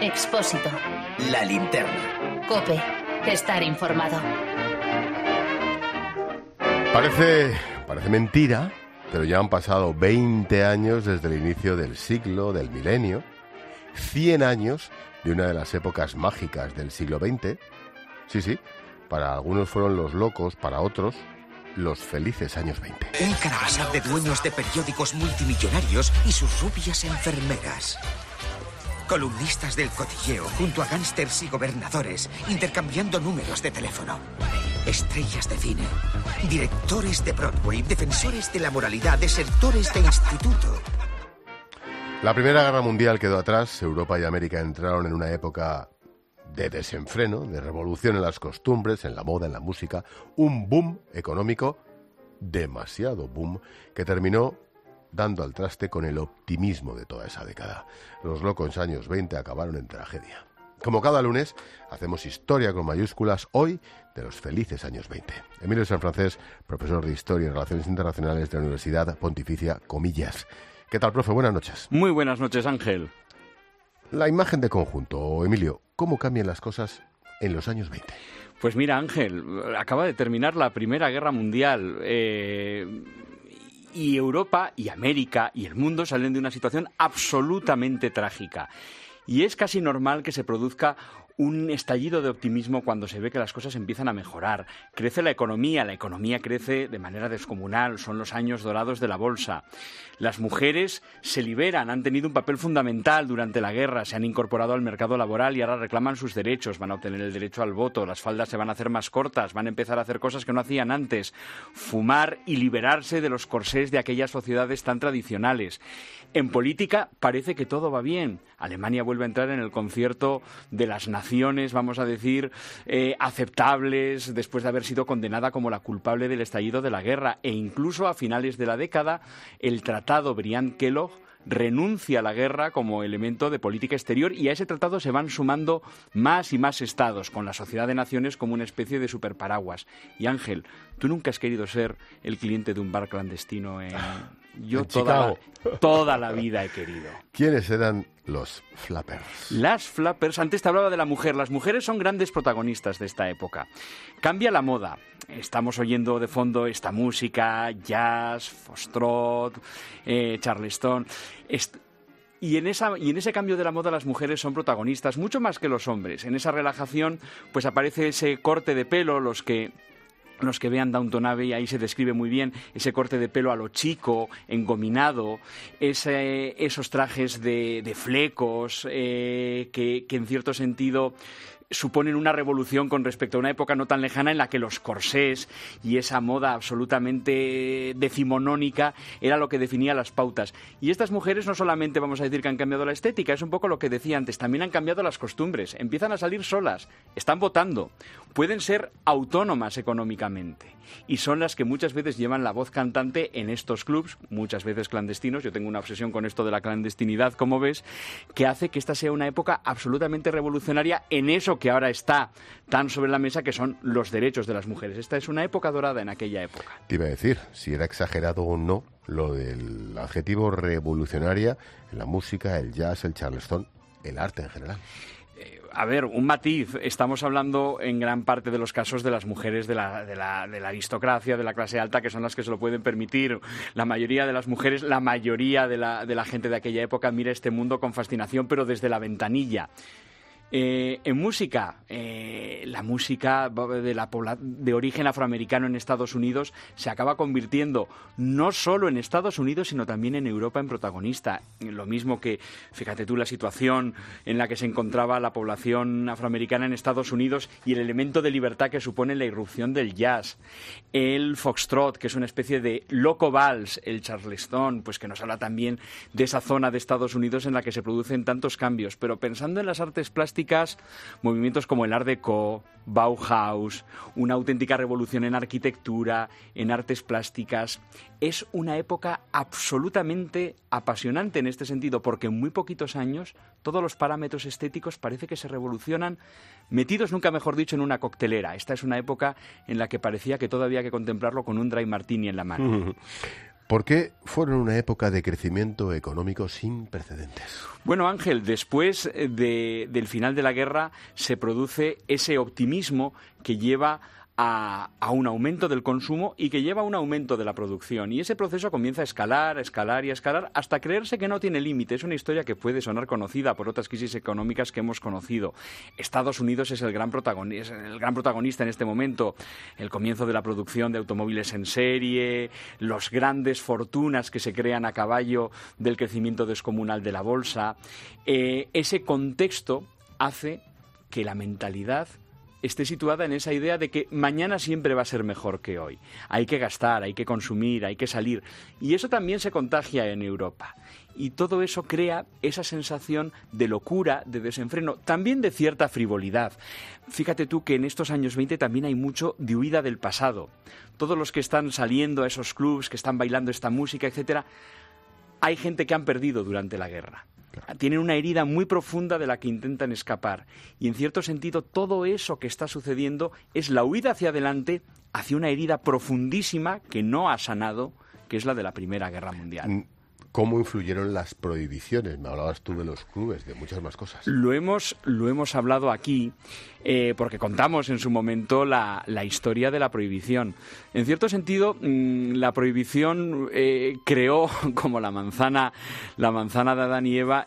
Expósito. La linterna. COPE. Estar informado. Parece mentira, pero ya han pasado 20 años desde el inicio del siglo, del milenio, 100 años de una de las épocas mágicas del siglo XX. Sí, para algunos fueron los locos, para otros, los felices años 20. Un carabasal de dueños de periódicos multimillonarios y sus rubias enfermeras. Columnistas del cotilleo junto a gángsters y gobernadores, intercambiando números de teléfono. Estrellas de cine, directores de Broadway, defensores de la moralidad, desertores de instituto. La Primera Guerra Mundial quedó atrás, Europa y América entraron en una época de desenfreno, de revolución en las costumbres, en la moda, en la música, un boom económico, demasiado boom, que terminó dando al traste con el optimismo de toda esa década. Los locos años 20 acabaron en tragedia. Como cada lunes, hacemos historia con mayúsculas, hoy de los felices años 20. Emilio Sanfrancés, profesor de Historia y Relaciones Internacionales de la Universidad Pontificia Comillas. ¿Qué tal, profe? Buenas noches. Muy buenas noches, Ángel. La imagen de conjunto, Emilio, ¿cómo cambian las cosas en los años 20? Pues mira, Ángel, acaba de terminar la Primera Guerra Mundial. Y Europa y América y el mundo salen de una situación absolutamente trágica. Y es casi normal que se produzca un estallido de optimismo cuando se ve que las cosas empiezan a mejorar. Crece la economía crece de manera descomunal, son los años dorados de la bolsa. Las mujeres se liberan, han tenido un papel fundamental durante la guerra, se han incorporado al mercado laboral y ahora reclaman sus derechos, van a obtener el derecho al voto, las faldas se van a hacer más cortas, van a empezar a hacer cosas que no hacían antes, fumar y liberarse de los corsés de aquellas sociedades tan tradicionales. En política parece que todo va bien. Alemania vuelve a entrar en el concierto de las naciones, vamos a decir, aceptables, después de haber sido condenada como la culpable del estallido de la guerra. E incluso a finales de la década, el Tratado Briand-Kellogg renuncia a la guerra como elemento de política exterior y a ese tratado se van sumando más y más estados, con la Sociedad de Naciones como una especie de superparaguas. Y Ángel, tú nunca has querido ser el cliente de un bar clandestino en... Yo toda la vida he querido. ¿Quiénes eran los flappers? Las flappers, antes te hablaba de la mujer. Las mujeres son grandes protagonistas de esta época. Cambia la moda. Estamos oyendo de fondo esta música, jazz, foxtrot, charleston. Y en ese cambio de la moda las mujeres son protagonistas, mucho más que los hombres. En esa relajación pues aparece ese corte de pelo, los que vean Downton Abbey, ahí se describe muy bien ese corte de pelo a lo chico, engominado, esos trajes de flecos que en cierto sentido suponen una revolución con respecto a una época no tan lejana en la que los corsés y esa moda absolutamente decimonónica era lo que definía las pautas. Y estas mujeres no solamente vamos a decir que han cambiado la estética, es un poco lo que decía antes, también han cambiado las costumbres, empiezan a salir solas, están votando, pueden ser autónomas económicamente y son las que muchas veces llevan la voz cantante en estos clubs, muchas veces clandestinos. Yo tengo una obsesión con esto de la clandestinidad, como ves, que hace que esta sea una época absolutamente revolucionaria en eso que ahora está tan sobre la mesa, que son los derechos de las mujeres. Esta es una época dorada en aquella época. Te iba a decir, si era exagerado o no lo del adjetivo revolucionaria en la música, el jazz, el charleston, el arte en general. A ver, un matiz. Estamos hablando en gran parte de los casos de las mujeres de la aristocracia, de la clase alta, que son las que se lo pueden permitir. La mayoría de las mujeres, la mayoría de la gente de aquella época mira este mundo con fascinación, pero desde la ventanilla. En música, la música de origen afroamericano en Estados Unidos se acaba convirtiendo no solo en Estados Unidos, sino también en Europa en protagonista. Lo mismo que, fíjate tú, la situación en la que se encontraba la población afroamericana en Estados Unidos y el elemento de libertad que supone la irrupción del jazz. El foxtrot, que es una especie de loco vals, el charleston, pues que nos habla también de esa zona de Estados Unidos en la que se producen tantos cambios. Pero pensando en las artes plásticas, movimientos como el Art Deco, Bauhaus, una auténtica revolución en arquitectura, en artes plásticas. Es una época absolutamente apasionante en este sentido, porque en muy poquitos años todos los parámetros estéticos parece que se revolucionan, metidos, nunca mejor dicho, en una coctelera. Esta es una época en la que parecía que todo había que contemplarlo con un dry martini en la mano. ¿Por qué fueron una época de crecimiento económico sin precedentes? Bueno, Ángel, después del final de la guerra se produce ese optimismo que lleva a un aumento del consumo y que lleva a un aumento de la producción. Y ese proceso comienza a escalar, a escalar y a escalar hasta creerse que no tiene límite. Es una historia que puede sonar conocida por otras crisis económicas que hemos conocido. Estados Unidos es el gran protagonista en este momento. El comienzo de la producción de automóviles en serie, los grandes fortunas que se crean a caballo del crecimiento descomunal de la bolsa. Ese contexto hace que la mentalidad esté situada en esa idea de que mañana siempre va a ser mejor que hoy. Hay que gastar, hay que consumir, hay que salir. Y eso también se contagia en Europa. Y todo eso crea esa sensación de locura, de desenfreno, también de cierta frivolidad. Fíjate tú que en estos años 20 también hay mucho de huida del pasado. Todos los que están saliendo a esos clubs, que están bailando esta música, etcétera, hay gente que han perdido durante la guerra. Tienen una herida muy profunda de la que intentan escapar. Y en cierto sentido, todo eso que está sucediendo es la huida hacia adelante, hacia una herida profundísima que no ha sanado, que es la de la Primera Guerra Mundial. ¿Cómo influyeron las prohibiciones? Me hablabas tú de los clubes, de muchas más cosas. Lo hemos hablado aquí porque contamos en su momento la historia de la prohibición. En cierto sentido, la prohibición creó, como la manzana de Adán y Eva,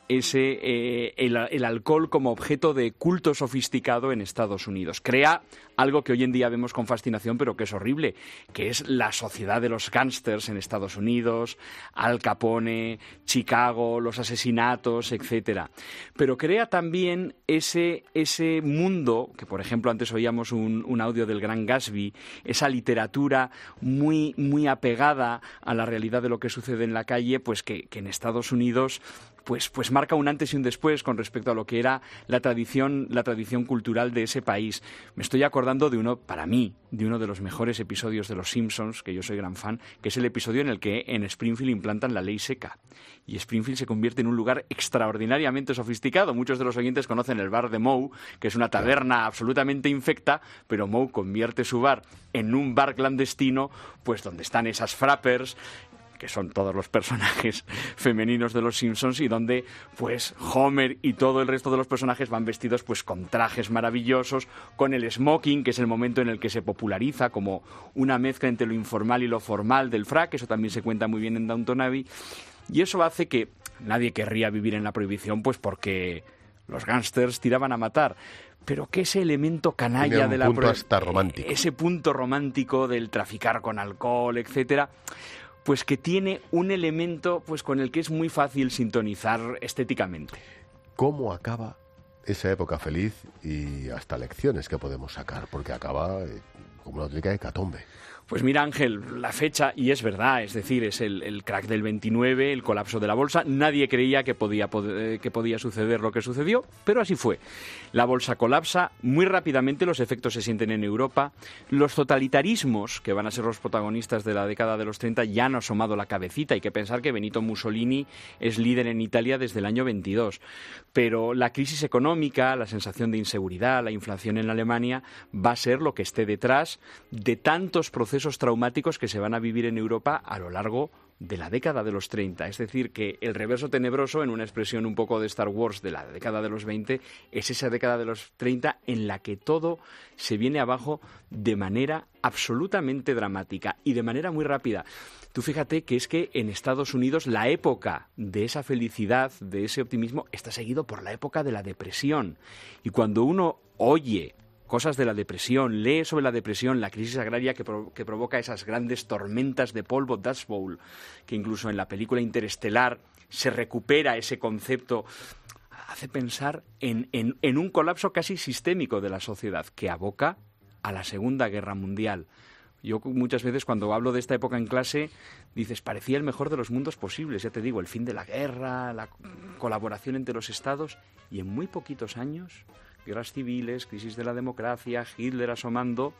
el alcohol como objeto de culto sofisticado en Estados Unidos. Crea algo que hoy en día vemos con fascinación, pero que es horrible, que es la sociedad de los gángsters en Estados Unidos, Al Capone, Chicago, los asesinatos, etcétera. Pero crea también ese mundo, que por ejemplo antes oíamos un audio del Gran Gatsby, esa literatura muy, muy apegada a la realidad de lo que sucede en la calle, pues que en Estados Unidos pues marca un antes y un después con respecto a lo que era la tradición cultural de ese país. Me estoy acordando para mí, de uno de los mejores episodios de Los Simpsons, que yo soy gran fan, que es el episodio en el que en Springfield implantan la ley seca. Y Springfield se convierte en un lugar extraordinariamente sofisticado. Muchos de los oyentes conocen el bar de Moe, que es una taberna absolutamente infecta, pero Moe convierte su bar en un bar clandestino, pues donde están esas frappers, que son todos los personajes femeninos de los Simpsons, y donde pues Homer y todo el resto de los personajes van vestidos pues con trajes maravillosos, con el smoking, que es el momento en el que se populariza como una mezcla entre lo informal y lo formal del frac. Eso también se cuenta muy bien en Downton Abbey, y eso hace que nadie querría vivir en la prohibición, pues porque los gángsters tiraban a matar. Pero que ese elemento canalla de la punto hasta romántico, ese punto romántico del traficar con alcohol, etcétera, pues que tiene un elemento pues con el que es muy fácil sintonizar estéticamente. ¿Cómo acaba esa época feliz y hasta lecciones que podemos sacar? Porque acaba como una auténtica hecatombe. Pues mira, Ángel, la fecha, y es verdad, es decir, es el crack del 29, el colapso de la bolsa. Nadie creía que podía suceder lo que sucedió, pero así fue. La bolsa colapsa, muy rápidamente los efectos se sienten en Europa. Los totalitarismos, que van a ser los protagonistas de la década de los 30, ya han asomado la cabecita. Hay que pensar que Benito Mussolini es líder en Italia desde el año 22. Pero la crisis económica, la sensación de inseguridad, la inflación en Alemania, va a ser lo que esté detrás de tantos procesos traumáticos que se van a vivir en Europa a lo largo de la década de los 30. Es decir, que el reverso tenebroso, en una expresión un poco de Star Wars de la década de los 20, es esa década de los 30 en la que todo se viene abajo de manera absolutamente dramática y de manera muy rápida. Tú fíjate que es que en Estados Unidos la época de esa felicidad, de ese optimismo, está seguido por la época de la depresión. Y cuando uno oye cosas de la depresión, lee sobre la depresión, la crisis agraria que provoca esas grandes tormentas de polvo, Dust Bowl, que incluso en la película Interestelar se recupera ese concepto, hace pensar en un colapso casi sistémico de la sociedad que aboca a la Segunda Guerra Mundial. Yo muchas veces cuando hablo de esta época en clase, dices, parecía el mejor de los mundos posibles. Ya te digo, el fin de la guerra, la colaboración entre los estados, y en muy poquitos años, guerras civiles, crisis de la democracia, Hitler asomando,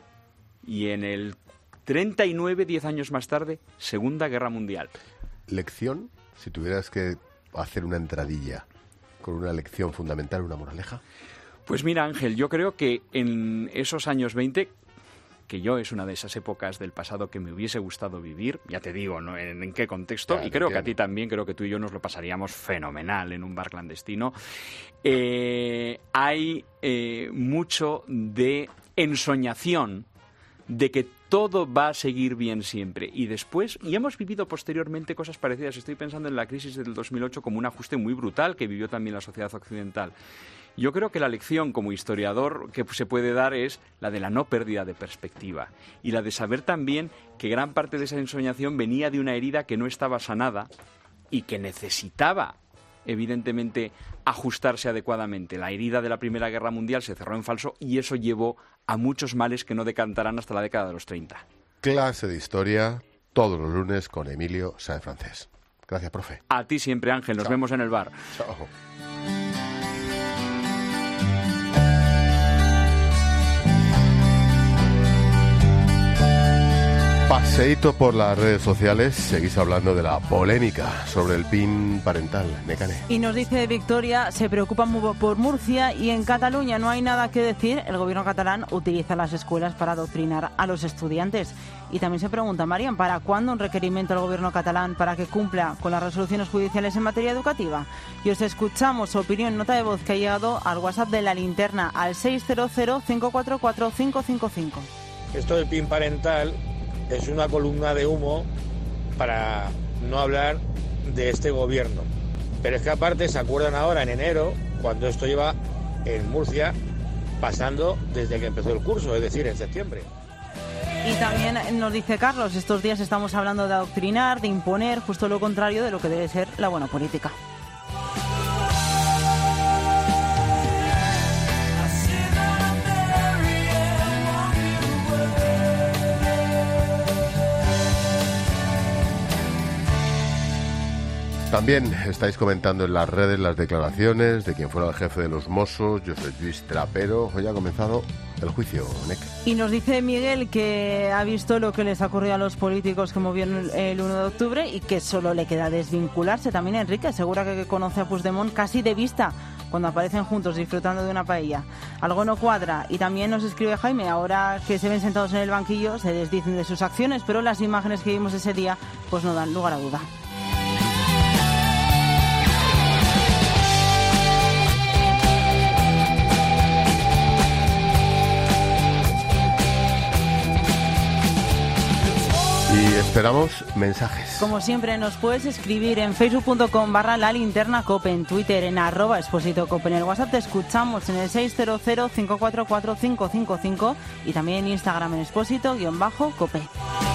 y en el 39, 10 años más tarde, Segunda Guerra Mundial. ¿Lección? Si tuvieras que hacer una entradilla con una lección fundamental, una moraleja. Pues mira, Ángel, yo creo que en esos años 20... que yo es una de esas épocas del pasado que me hubiese gustado vivir, ya te digo, ¿no? en qué contexto, Claro, y creo que a entiendo. ti también, creo que tú y yo nos lo pasaríamos fenomenal en un bar clandestino. Hay mucho de ensoñación de que todo va a seguir bien siempre. Y después, y hemos vivido posteriormente cosas parecidas. Estoy pensando en la crisis del 2008 como un ajuste muy brutal que vivió también la sociedad occidental. Yo creo que la lección como historiador que se puede dar es la de la no pérdida de perspectiva y la de saber también que gran parte de esa ensoñación venía de una herida que no estaba sanada y que necesitaba, evidentemente, ajustarse adecuadamente. La herida de la Primera Guerra Mundial se cerró en falso y eso llevó a muchos males que no decantarán hasta la década de los 30. Clase de historia todos los lunes con Emilio Sáenz Francés. Gracias, profe. A ti siempre, Ángel. Nos Chao. vemos en el bar. Chao. Paseíto por las redes sociales, seguís hablando de la polémica sobre el PIN parental. Necane. Y nos dice Victoria, se preocupan por Murcia y en Cataluña no hay nada que decir. El gobierno catalán utiliza las escuelas para adoctrinar a los estudiantes. Y también se pregunta, Marian, ¿para cuándo un requerimiento al gobierno catalán para que cumpla con las resoluciones judiciales en materia educativa? Y os escuchamos su opinión, nota de voz que ha llegado al WhatsApp de La Linterna, al 600-544-555. Esto del PIN parental es una columna de humo para no hablar de este gobierno. Pero es que aparte se acuerdan ahora en enero, cuando esto lleva en Murcia pasando desde que empezó el curso, es decir, en septiembre. Y también nos dice Carlos, estos días estamos hablando de adoctrinar, de imponer, justo lo contrario de lo que debe ser la buena política. También estáis comentando en las redes las declaraciones de quien fuera el jefe de los Mossos, Josep Lluís Trapero. Hoy ha comenzado el juicio, Nec. Y nos dice Miguel que ha visto lo que les ha ocurrido a los políticos que movieron el 1 de octubre y que solo le queda desvincularse. También Enrique asegura que conoce a Puigdemont casi de vista cuando aparecen juntos disfrutando de una paella. Algo no cuadra. Y también nos escribe Jaime, ahora que se ven sentados en el banquillo se desdicen de sus acciones, pero las imágenes que vimos ese día pues no dan lugar a duda. Y esperamos mensajes. Como siempre nos puedes escribir en facebook.com/lalinternacope, en Twitter en @expositocope, en el WhatsApp te escuchamos en el 600-544-555 y también en Instagram en expósito-cope.